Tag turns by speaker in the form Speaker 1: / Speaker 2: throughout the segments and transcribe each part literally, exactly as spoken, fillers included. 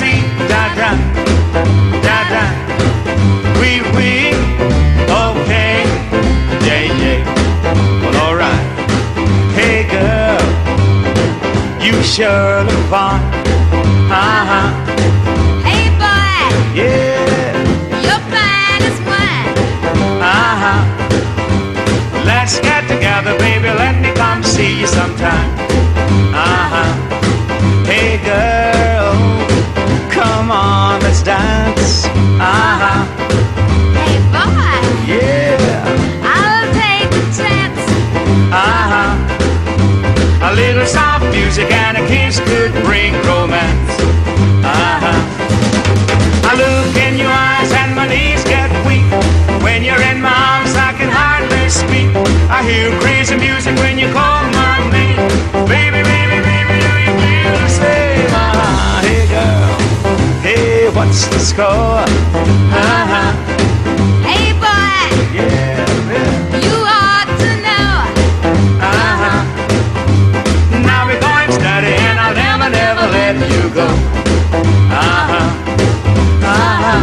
Speaker 1: see, da da, da da. We we, okay, yeah yeah. Well, alright. Hey girl, you sure look fine. Uh huh.
Speaker 2: Hey boy,
Speaker 1: Yeah.
Speaker 2: you're fine as wine.
Speaker 1: Uh huh. Let's get together, baby. Let me come see you sometime. Uh huh. Hey girl, come on, let's dance. Uh huh.
Speaker 2: Hey boy,
Speaker 1: Yeah.
Speaker 2: I'll take a chance.
Speaker 1: Uh huh. A little soft music and a kiss could bring romance. Uh huh. I look in your eyes and my knees get weak. When you're in my arms, I can hardly speak. I hear crazy music when you call my name. Baby, baby, baby, do you feel the same? Uh-huh. Hey girl, hey, what's the score? Uh-huh.
Speaker 2: Hey boy,
Speaker 1: Yeah, yeah.
Speaker 2: you ought to know.
Speaker 1: Uh-huh. Now we're going steady and I'll never, never let you go. Uh-huh. Uh-huh.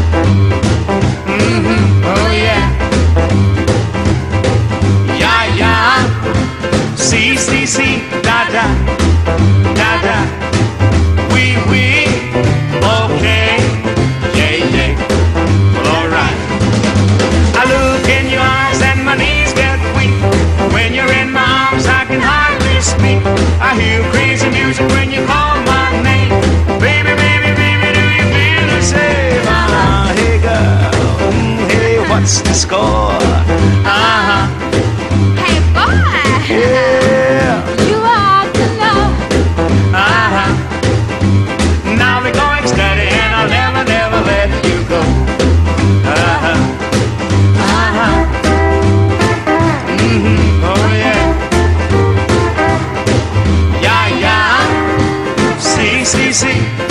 Speaker 1: Mm-hmm. Oh yeah. Yeah, yeah. See, see, see. Da, da. Da, da. We, we. Okay. Yeah, yeah. Well, alright. I look in your eyes and my knees get weak. When you're in my arms, I can hardly speak. I hear crazy music when you call my name. Baby, baby, baby, do you feel the same? Uh-huh. Hey girl, mm, hey, what's the score? Uh-huh.
Speaker 2: Hey boy,
Speaker 1: Yeah.
Speaker 2: you ought to know.
Speaker 1: Uh-huh. Now we're going steady and I'll never, never let you go. Uh-huh. Uh-huh. Mm-hmm. Oh yeah. Yeah, yeah. See, see, see.